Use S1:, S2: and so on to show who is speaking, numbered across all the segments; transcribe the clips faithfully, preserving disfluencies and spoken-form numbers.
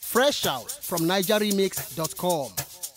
S1: Fresh out from niger remix dot com.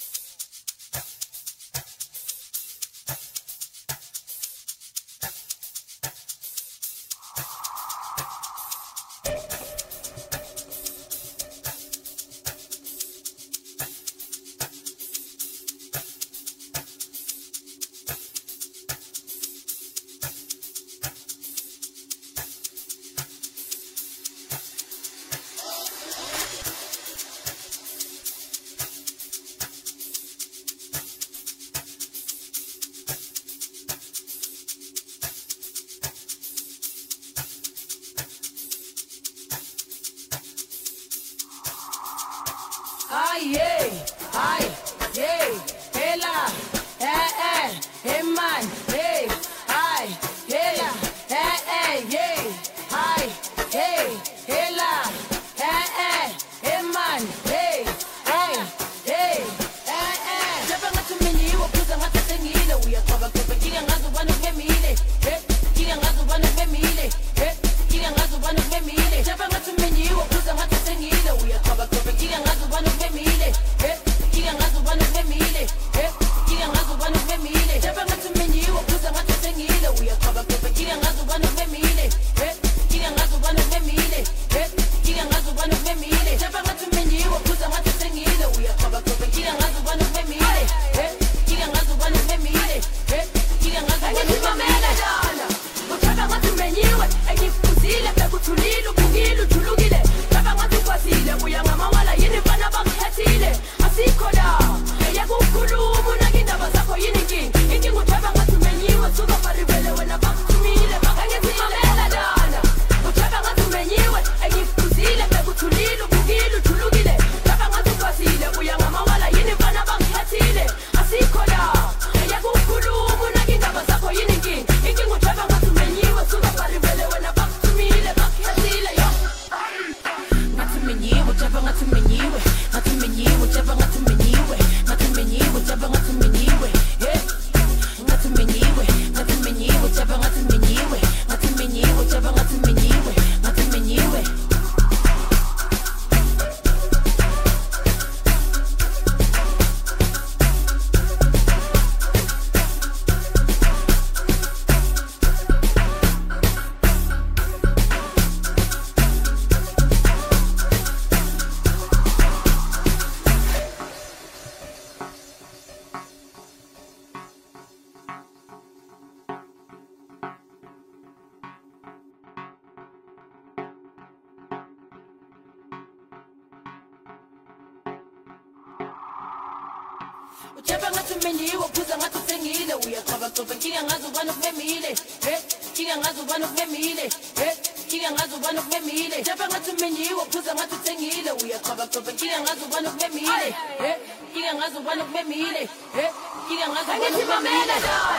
S2: Uchapa ngathi menyiwe phuza ngathi uthengile uyaqhaba qoba kika ngazi ubani ukubemile he kika ngazi ubani ukubemile he kika ngazi ubani ukubemile uchapa ngathi menyiwe phuza ngathi uthengile uyaqhaba qoba kika ngazi ubani ukubemile he kika ngazi ubani ukubemile he kika ngazi ubani ukubemile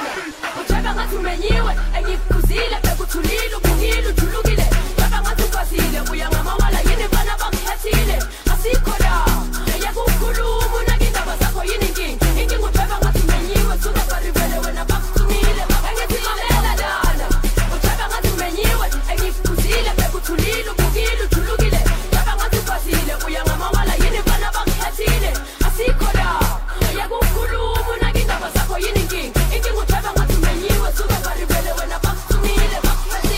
S2: uchapa ngathi menyiwe engikuzile bekuthulile ubukile ujulukile uchapa ngathi ukwazile uya ngamawala yini bana bakhathile asikho la eyakukhuluma unakindaba zakho yini inkinga inkinga uchapa ngathi menyiwe suka baribele wena bakuthumile angithi mamela dala uchapa ngathi menyiwe engikuzile bekuthulile ubukile ujulukile uchapa ngathi ukwazile uya ngamawala yini bana bakhathile asikho la eyakukhuluma unakindaba zakho yini inkinga inkinga uchapa ngathi menyiwe suka baribele wena bakuthumile bakuthumile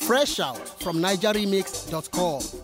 S1: Fresh out from niger remix dot com.